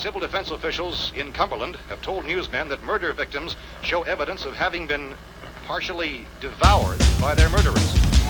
civil defense officials in Cumberland have told newsmen that murder victims show evidence of having been partially devoured by their murderers.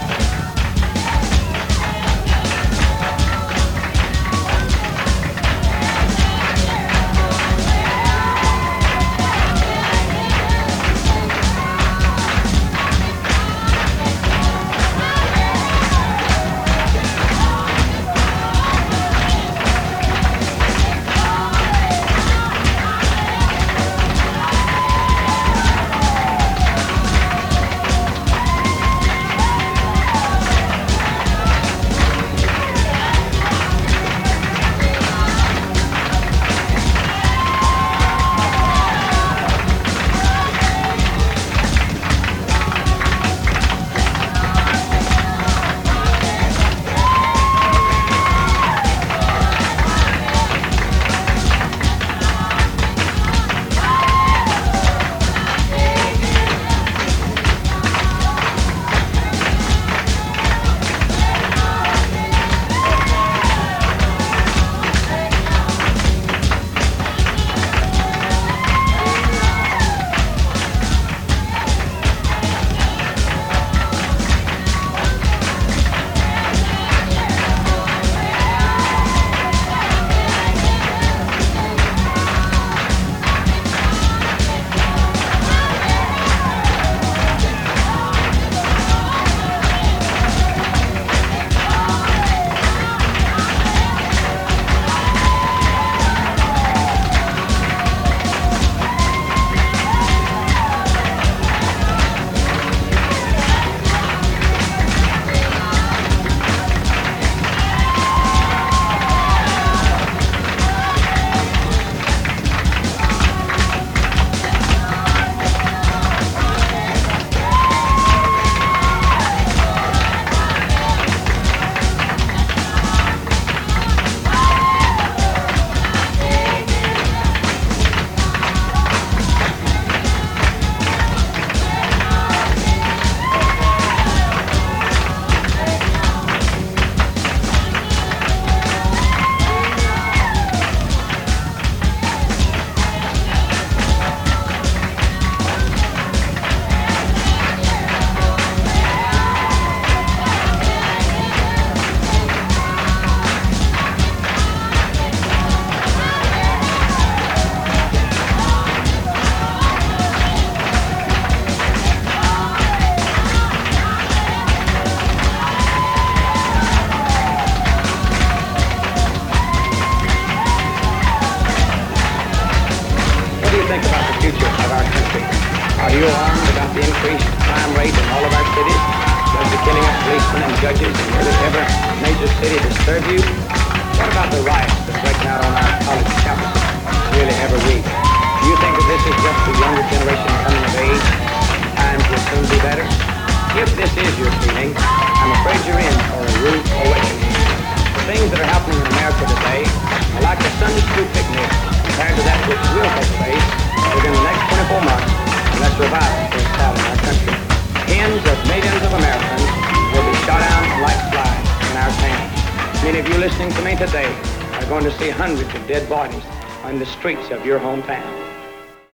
Are you alarmed about the increased crime rate in all of our cities? Does the killing of policemen and judges in nearly every major city disturb you? What about the riots that break out on our college campuses nearly every week? Do you think that this is just the younger generation coming of age? Times will soon be better? If this is your feeling, I'm afraid you're in for a rude awakening. The things that are happening in America today are like a Sunday school picnic compared to that which will take place within the next 24 months. Unless revival takes out in our country. Tens of millions of Americans will be shot down like flies in our towns. Many of you listening to me today are going to see hundreds of dead bodies on the streets of your hometown.